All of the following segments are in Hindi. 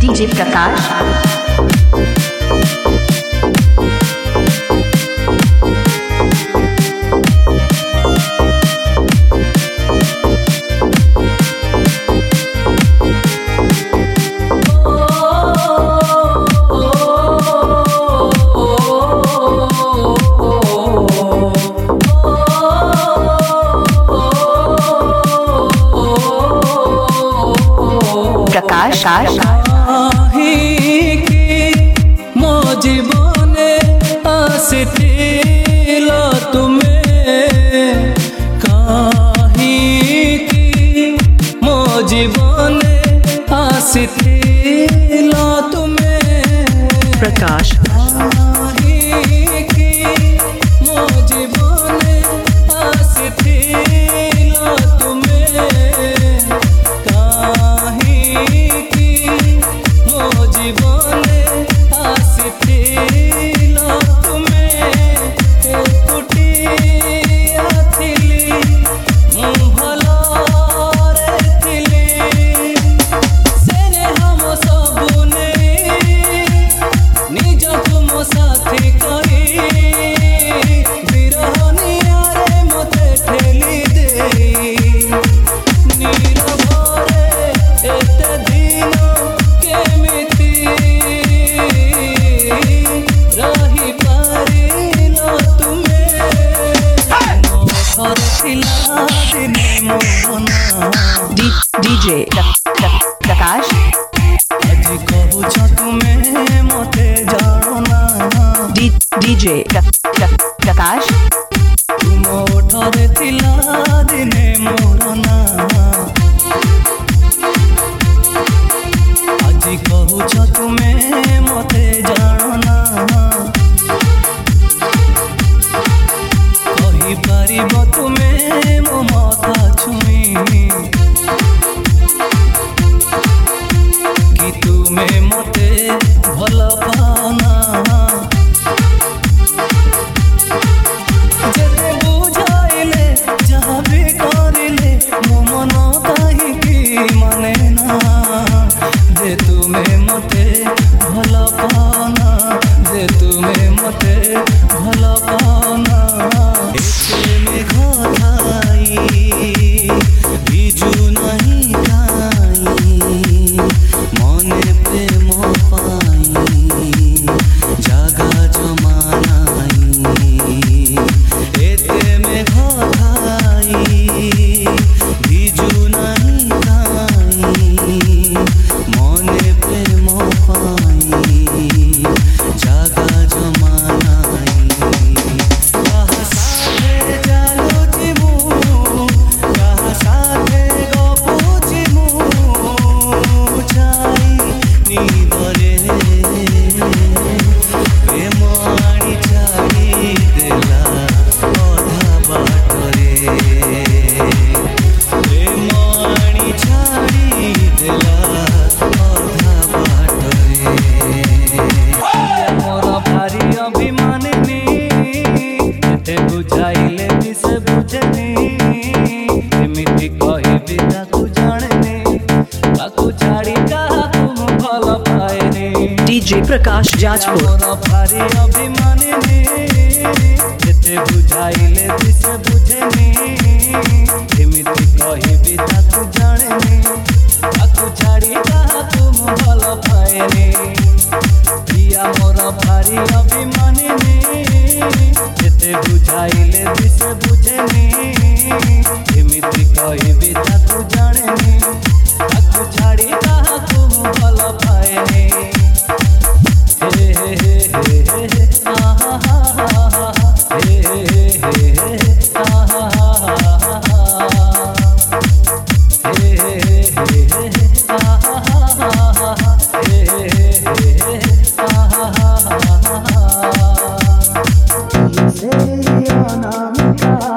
डीजे प्रकाश। प्रकाश मो जीवने आसिथिल तुमे कहीं मो जीवने आसिथिल तुमे प्रकाश मो जीवने आसिथिल तुमे जीवने आसिथिल तुमे एकुटिया थिली मु भलरे थिली सेने हम सबुने निजकु मो साथी कही बिरहनियारे मते ठेली देई नीरभरे एते दिन रही पारिल तुमे दिने मोहना डीजे प्रकाश। आज कहूछ तुमे मते जाना डीजे प्रकाश। तुम ओठरे थिला दिने मोरना आज कहूछ तुमे मते जाना कही पारिब तुमे मो माथा छुई कि तुमे मते भल पाना जेते बुझाइले जहाँ भी करिले मो मन काहीकि माने ना जे तुमे मते भल पाना जे तुमे मते भल पाना एते मेघ थाई बिजु नहीं खाई मने प्रेम पाई जागा जमानाई एते मेघ थाई बिजु नहीं खाई मने प्रेम पाई जागा जमानाई कहा साथे जालू जिमु कहा साथे गपु जिमु छाई निदरे प्रेम आनी छाई देला अधा बाटरे प्रेम आनी छाई देला अधा बाटरे मोर भारी अभिमानिनी एते बुझाइले भी से बुझेनी एमिति कहिबी ताकू जानेनी ताकू छाड़ी काहाकू भल पाएनी डीजे प्रकाश जाजपुर। मोर भारी अभिमानिनी एते बुझाइले भी से बुझेनी एमिति कहिबी ताकू जानेनी ताकू छाड़ी काहाकू भल पाएनी पिया मोर भारी अभिमानिनी एते बुझाइले भी से बुझेनी एमिति कहिबी ताकू जानेनी ताकू छाड़ी काहाकू भल पाएनी हे हे हे हे हे आहा हा हा हे हे हे हे आहा हा हे हे हे हे आहा हा हे हे हे आहा हा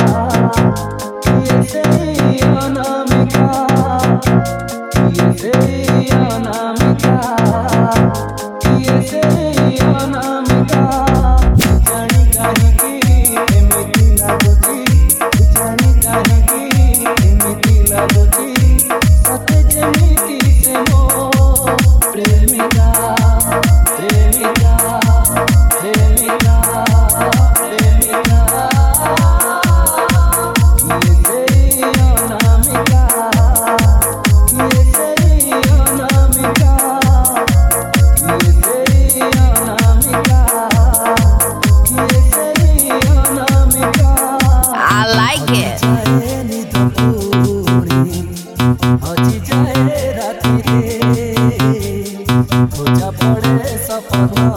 खोजा पड़े सपना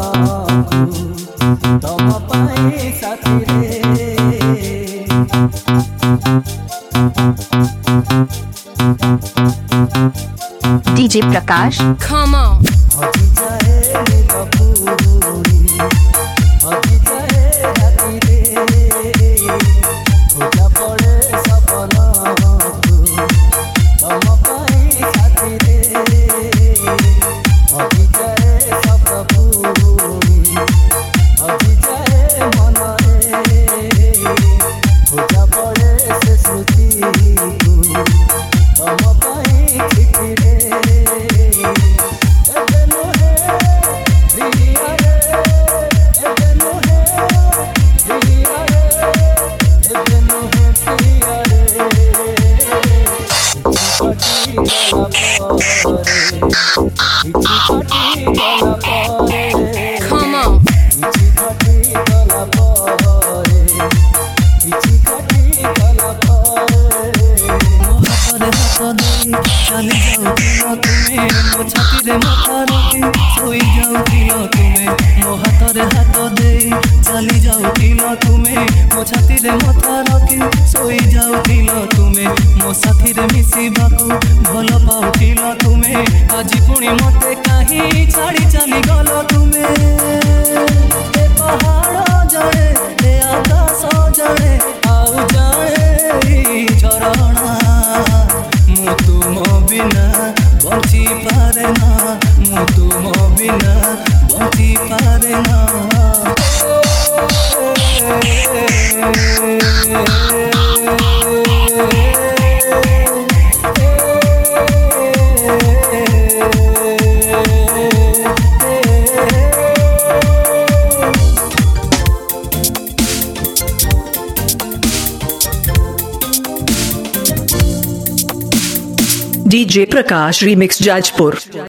तम पाई साथी रे DJ Prakash. Come on. हजी जाए कपूरी हजी जाए राती रे खोजा पड़े सपना तम पाई साथी रे हजी जाए कपूरी हजी जाए मन रे खोजा पड़े से स्मृति तम पाई चिठी रे Come on. चली जाऊथिल तुमे मो छाती माथा रखी सोई जाऊथिल तुमे मो हाथ दे चली जाऊथिल तुमे मो छाती माथा रखी सोई जाऊथिल तुमे मो साथी रे मिसिबाकू भल पाउथिल तुमे आज पुणी मते काहे छाड़ी चली गल तुमे ए पहाड़ जड़े ए आकाश जड़े आउ जाए झरणा मु तुम बिना बंची पारे ना मु तुम बिना बंची पारे ना DJ Prakash Remix Jajpur.